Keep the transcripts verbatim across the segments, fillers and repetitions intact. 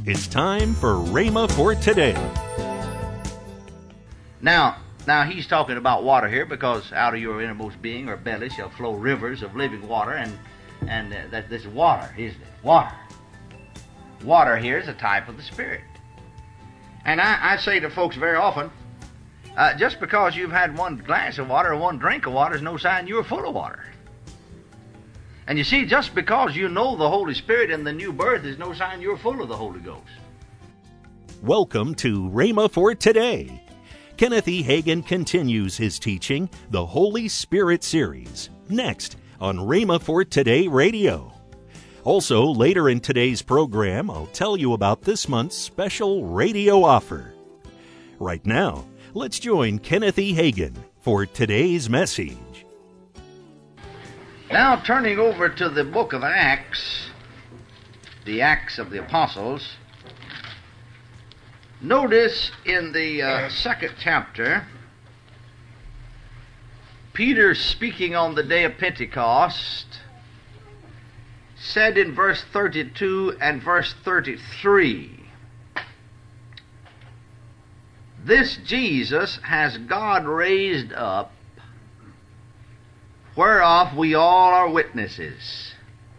It's time for Rhema for today. Now, now he's talking about water here, because out of your innermost being or belly shall flow rivers of living water, and and uh, that this is water, isn't it? Water. Water here is a type of the Spirit. And I, I say to folks very often, uh, just because you've had one glass of water or one drink of water is no sign you're full of water. And you see, just because you know the Holy Spirit in the new birth is no sign you're full of the Holy Ghost. Welcome to Rhema for today. Kenneth E. Hagin continues his teaching, the Holy Spirit series, next on Rhema for Today Radio. Also, later in today's program, I'll tell you about this month's special radio offer. Right now, let's join Kenneth E. Hagin for today's message. Now, turning over to the book of Acts, the Acts of the Apostles, notice in the uh, second chapter, Peter, speaking on the day of Pentecost, said in verse thirty-two and verse thirty-three, "This Jesus has God raised up, whereof we all are witnesses.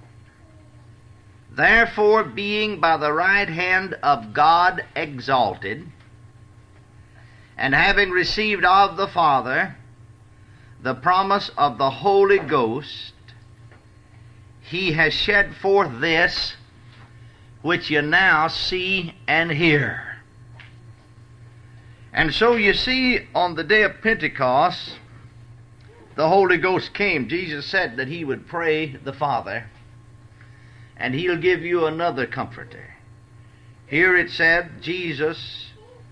Therefore, being by the right hand of God exalted, and having received of the Father the promise of the Holy Ghost, he has shed forth this which you now see and hear." And so you see, on the day of Pentecost, the Holy Ghost came. Jesus said that he would pray the Father, and he'll give you another comforter. Here it said, Jesus,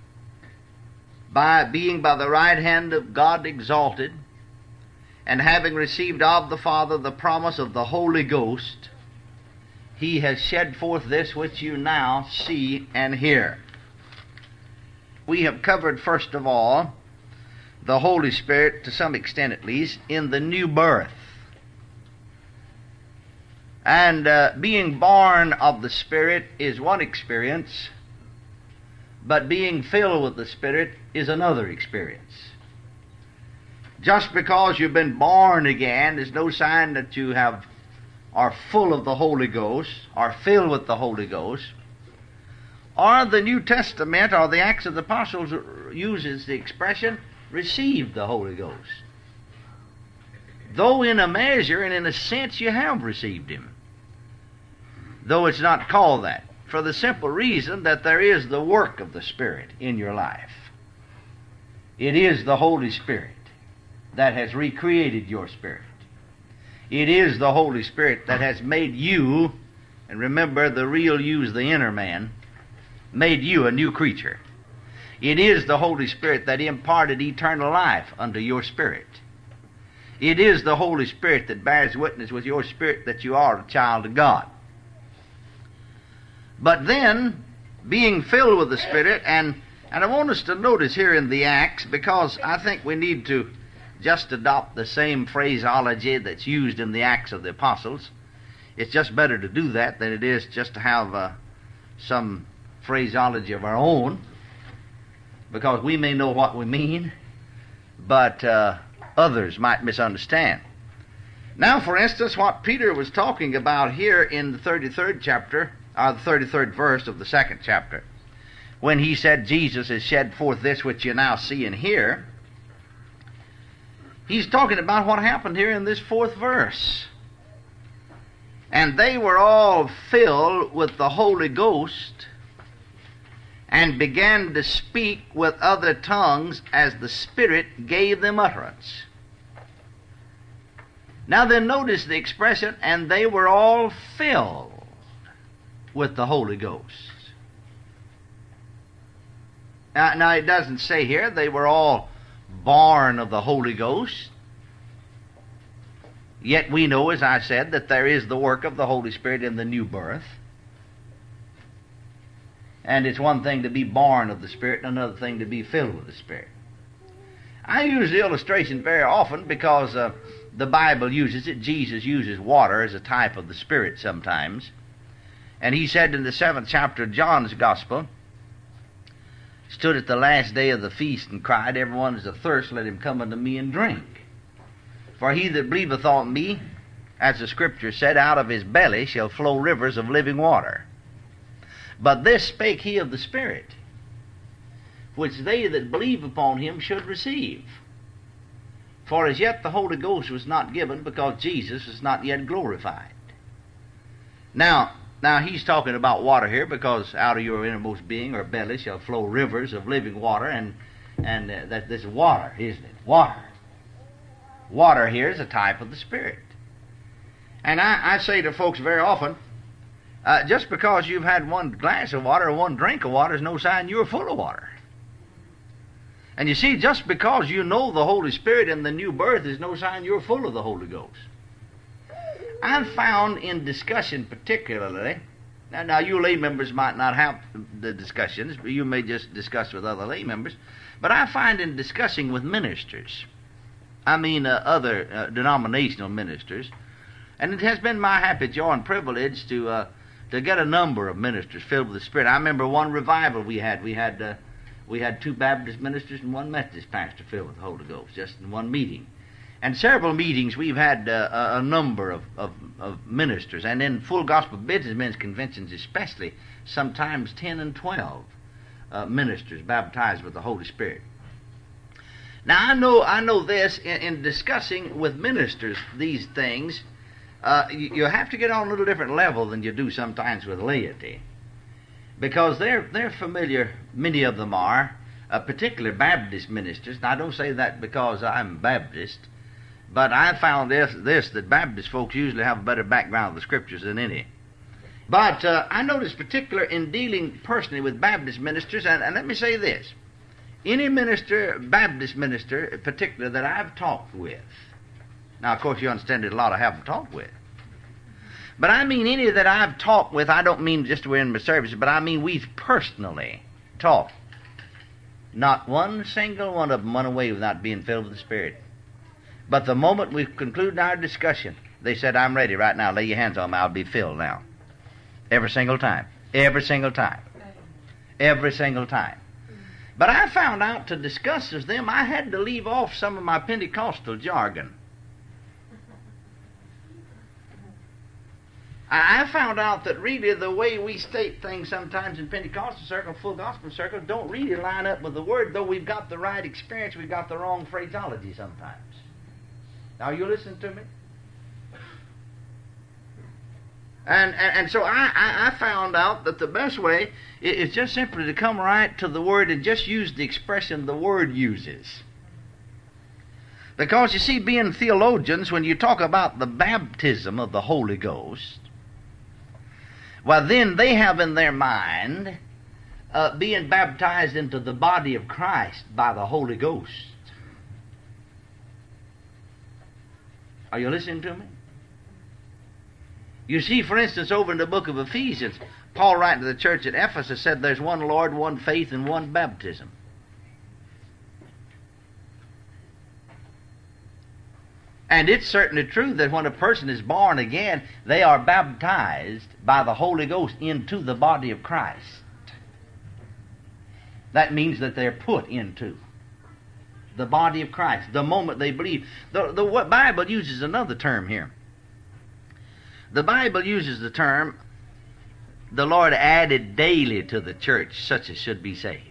by being by the right hand of God exalted, and having received of the Father the promise of the Holy Ghost, he has shed forth this which you now see and hear. We have covered, first of all, the Holy Spirit, to some extent at least, in the new birth. And uh, being born of the Spirit is one experience, but being filled with the Spirit is another experience. Just because you've been born again is no sign that you have are full of the Holy Ghost, are filled with the Holy Ghost. Or the New Testament, or the Acts of the Apostles, uses the expression, received the Holy Ghost. Though in a measure and in a sense you have received him. Though it's not called that. For the simple reason that there is the work of the Spirit in your life. It is the Holy Spirit that has recreated your spirit. It is the Holy Spirit that has made you, and remember the real you is the inner man, made you a new creature. It is the Holy Spirit that imparted eternal life unto your spirit. It is the Holy Spirit that bears witness with your spirit that you are a child of God. But then, being filled with the Spirit, and, and I want us to notice here in the Acts, because I think we need to just adopt the same phraseology that's used in the Acts of the Apostles. It's just better to do that than it is just to have uh, some phraseology of our own, because we may know what we mean, but uh, others might misunderstand. Now, for instance, what Peter was talking about here in the thirty-third chapter, or the thirty-third verse of the second chapter, when he said Jesus has shed forth this which you now see and hear, he's talking about what happened here in this fourth verse. And they were all filled with the Holy Ghost, and began to speak with other tongues as the Spirit gave them utterance. Now then, notice the expression, and they were all filled with the Holy Ghost. Now, now it doesn't say here they were all born of the Holy Ghost. Yet we know, as I said, that there is the work of the Holy Spirit in the new birth. And it's one thing to be born of the Spirit and another thing to be filled with the Spirit. I use the illustration very often because uh, the Bible uses it. Jesus uses water as a type of the Spirit sometimes. And he said in the seventh chapter of John's Gospel, stood at the last day of the feast and cried, everyone is athirst, let him come unto me and drink. For he that believeth on me, as the Scripture said, out of his belly shall flow rivers of living water. But this spake he of the Spirit, which they that believe upon him should receive. For as yet the Holy Ghost was not given, because Jesus was not yet glorified. Now, now he's talking about water here, because out of your innermost being or belly shall flow rivers of living water, and and uh, that this is water, isn't it? Water. Water here is a type of the Spirit. And I, I say to folks very often, uh, just because you've had one glass of water or one drink of water is no sign you're full of water. And you see, just because you know the Holy Spirit and the new birth is no sign you're full of the Holy Ghost. I've found in discussion particularly, now, now you lay members might not have the discussions, but you may just discuss with other lay members, but I find in discussing with ministers, I mean uh, other uh, denominational ministers, and it has been my happy joy and privilege to uh, to get a number of ministers filled with the Spirit. I remember one revival we had. We had uh, we had two Baptist ministers and one Methodist pastor filled with the Holy Ghost, just in one meeting. And several meetings we've had uh, a, a number of, of, of ministers, and in full gospel businessmen's conventions especially, sometimes ten and twelve uh, ministers baptized with the Holy Spirit. Now I know I know this in, in discussing with ministers these things. Uh, you, you have to get on a little different level than you do sometimes with laity, because they're they're familiar. Many of them are, uh, particularly Baptist ministers. And I don't say that because I'm Baptist, but I found this this that Baptist folks usually have a better background of the Scriptures than any. But uh, I noticed particular in dealing personally with Baptist ministers, and, and let me say this: any minister, Baptist minister in particular, that I've talked with. Now, of course, you understand that a lot I haven't talked with. But I mean any that I've talked with, I don't mean just we're in my services, but I mean we've personally talked. Not one single one of them went away without being filled with the Spirit. But the moment we concluded our discussion, they said, I'm ready right now. Lay your hands on me. I'll be filled now. Every single time. Every single time. Every single time. But I found out to discuss with them, I had to leave off some of my Pentecostal jargon. I found out that really the way we state things sometimes in Pentecostal circles, full gospel circles, don't really line up with the Word, though we've got the right experience, we've got the wrong phraseology sometimes. Now, you listen to me? And, and, and so I, I, I found out that the best way is just simply to come right to the Word and just use the expression the Word uses. Because, you see, being theologians, when you talk about the baptism of the Holy Ghost, well, then they have in their mind uh, being baptized into the body of Christ by the Holy Ghost. Are you listening to me? You see, for instance, over in the book of Ephesians, Paul writing to the church at Ephesus said there's one Lord, one faith, and one baptism. And it's certainly true that when a person is born again, they are baptized by the Holy Ghost into the body of Christ. That means that they're put into the body of Christ the moment they believe. The, the Bible uses another term here. The Bible uses the term, the Lord added daily to the church such as should be saved.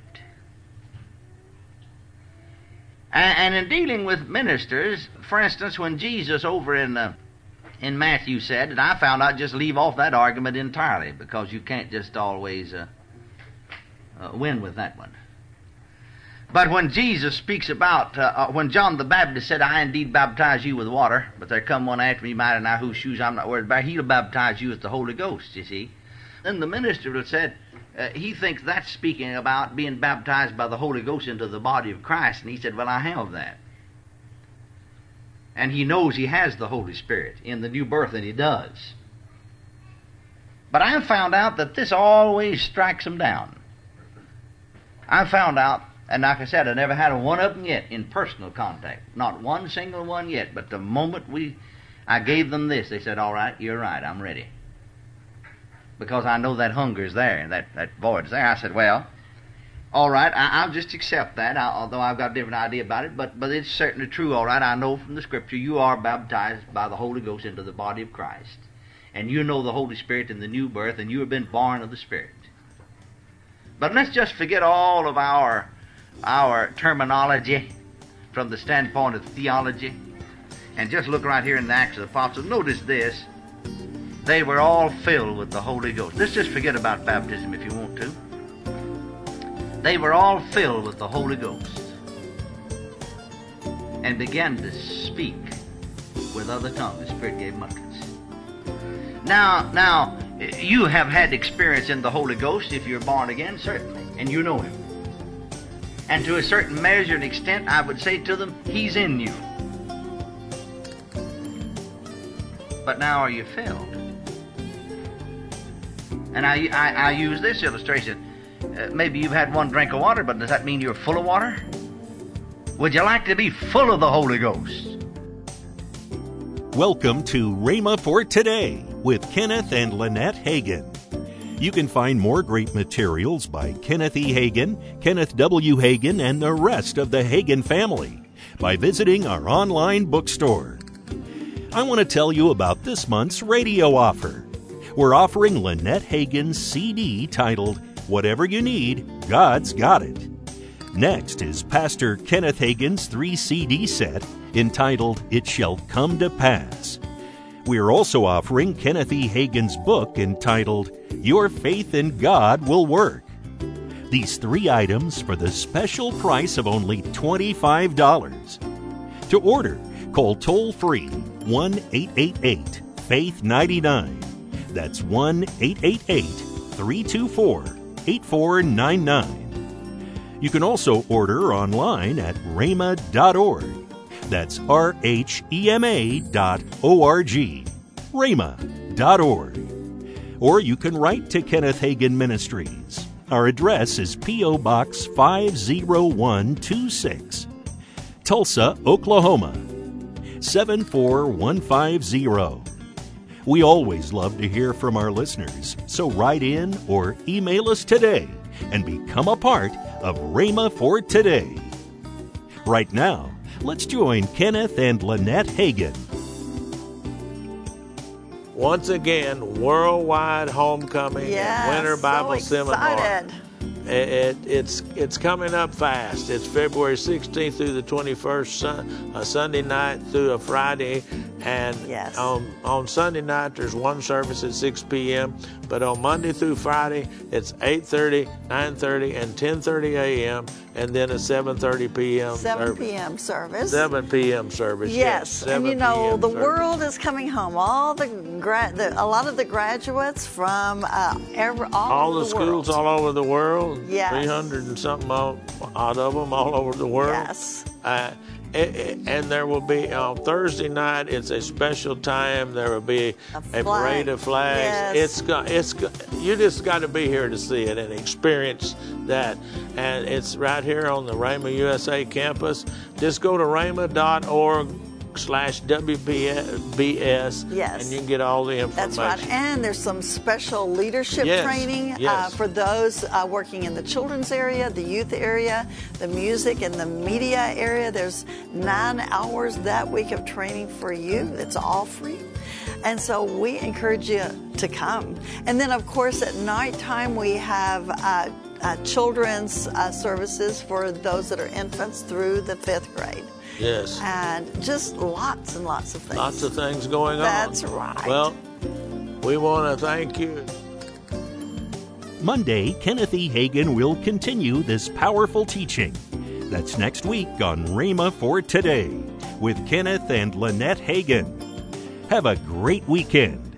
And in dealing with ministers, for instance, when Jesus over in uh, in Matthew said, and I found out just leave off that argument entirely, because you can't just always uh, uh, win with that one. But when Jesus speaks about, uh, uh, when John the Baptist said, I indeed baptize you with water, but there come one after me, mighty nigh whose shoes I'm not worried about, he'll baptize you with the Holy Ghost, you see. Then the minister would have said, Uh, he thinks that's speaking about being baptized by the Holy Ghost into the body of Christ. And he said, well, I have that. And he knows he has the Holy Spirit in the new birth, and he does. But I found out that this always strikes them down. I found out, and like I said, I never had a one of them yet in personal contact. Not one single one yet. But the moment we, I gave them this, they said, all right, you're right, I'm ready. because I know that hunger is there and that, that void is there. I said, well, all right, I, I'll just accept that, I, although I've got a different idea about it, but, but it's certainly true, all right. I know from the Scripture you are baptized by the Holy Ghost into the body of Christ, and you know the Holy Spirit in the new birth, and you have been born of the Spirit. But let's just forget all of our, our terminology from the standpoint of theology, and just look right here in the Acts of the Apostles. Notice this. They were all filled with the Holy Ghost. Let's just forget about baptism if you want to. They were all filled with the Holy Ghost and began to speak with other tongues. The Spirit gave them utterance. Now, now, you have had experience in the Holy Ghost if you're born again, certainly, and you know Him. And to a certain measure and extent, I would say to them, He's in you. But now are you filled? And I, I, I use this illustration. Uh, maybe you've had one drink of water, but does that mean you're full of water? Would you like to be full of the Holy Ghost? Welcome to Rhema for Today with Kenneth and Lynette Hagin. You can find more great materials by Kenneth E. Hagin, Kenneth W. Hagin, and the rest of the Hagin family by visiting our online bookstore. I want to tell you about this month's radio offer. We're offering Lynette Hagin's C D titled, Whatever You Need, God's Got It. Next is Pastor Kenneth Hagin's three C D set entitled, It Shall Come to Pass. We are also offering Kenneth E. Hagin's book entitled, Your Faith in God Will Work. These three items for the special price of only twenty-five dollars. To order, call toll-free one eight eight eight, faith ninety-nine. That's one eight eight eight, three two four, eight four nine nine. You can also order online at rhema dot org. That's R H E M A dot O R G, rhema dot org. Or you can write to Kenneth Hagin Ministries. Our address is P O. Box five oh one two six, Tulsa, Oklahoma, seven four one five zero. We always love to hear from our listeners, so write in or email us today and become a part of Rhema for Today. Right now, let's join Kenneth and Lynette Hagin. Once again, Worldwide Homecoming yes, and Winter Bible so Seminar. Excited. It, it, it's it's coming up fast. It's February sixteenth through the twenty-first, sun, a Sunday night through a Friday. And yes. on, on Sunday night, there's one service at six p.m., but on Monday through Friday, it's eight thirty, nine thirty, and ten thirty a.m., and then a seven thirty p.m. seven p.m. service. seven p.m. service, yes. yes. And you know, the service. world is coming home. All the, gra- the a lot of the graduates from uh, every, all, all over the, the schools world. all over the world, yes. three hundred and something all, odd of them all over the world. Yes. Uh, it, it, and there will be on Thursday night. It's a special time. There will be a, a parade of flags. Yes. It's got. It's got, you just got to be here to see it and experience that. And it's right here on the Rhema U S A campus. Just go to rhema dot org slash W B S, yes. and you can get all the information. That's right. And there's some special leadership yes. training yes. Uh, for those uh, working in the children's area, the youth area, the music and the media area. There's nine hours that week of training for you. It's all free. And so we encourage you to come. And then, of course, at nighttime, we have uh, uh, children's uh, services for those that are infants through the fifth grade. Yes. And just lots and lots of things. Lots of things going on. That's right. Well, we want to thank you. Monday, Kenneth E. Hagin will continue this powerful teaching. That's next week on Rhema for Today with Kenneth and Lynette Hagin. Have a great weekend.